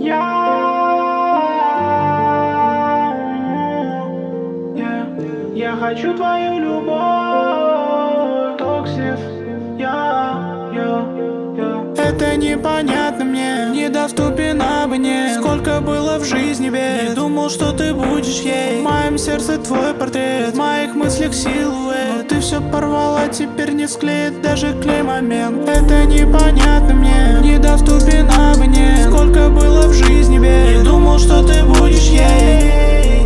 Я хочу твою любовь, Токсис. Это непонятно мне, недоступен обне. Сколько было в жизни бед, не думал, что ты будешь ей. В моем сердце твой портрет, в моих мыслях силуэт. Ты все порвала, теперь не склеит даже клей-момент. Это непонятно мне, недоступен обне. Сколько было в жизни бед, не думал, что ты будешь ей.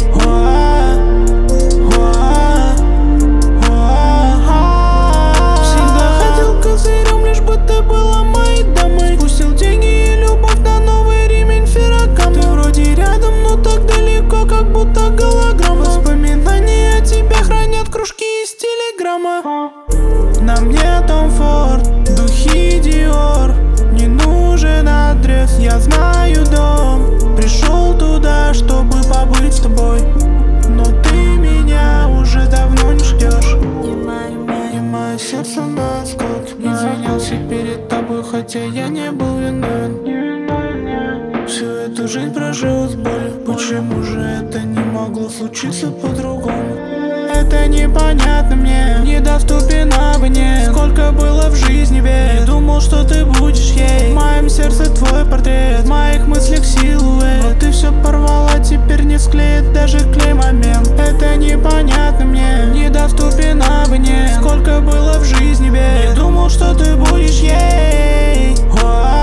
Всегда хотел козырем, лишь бы ты была моей дамой. Спустил деньги и любовь на новый ремень Феррагам. Ты вроде рядом, но так далеко, как будто голограмма. Воспоминания о тебе хранят кружки из телеграмма. На мне Том Форд, духи Диор. Не нужен адрес, я знаю дом. Пришел туда, чтобы побыть с тобой, но ты меня уже давно не ждешь. И мое сердце на осколки. Извинялся перед тобой, хотя я не был виновен. Всю эту жизнь прожил с болью. Почему же это не могло случиться по-другому? Это непонятно мне, недоступен обне. Сколько было в жизни бед, не думал, что ты будешь ей. В моем сердце твой портрет, в моих мыслях силуэт. Но ты все порвала, теперь не склеит даже клей-момент. Это непонятно мне, недоступен обне. Сколько было в жизни бед, не думал, что ты будешь ей.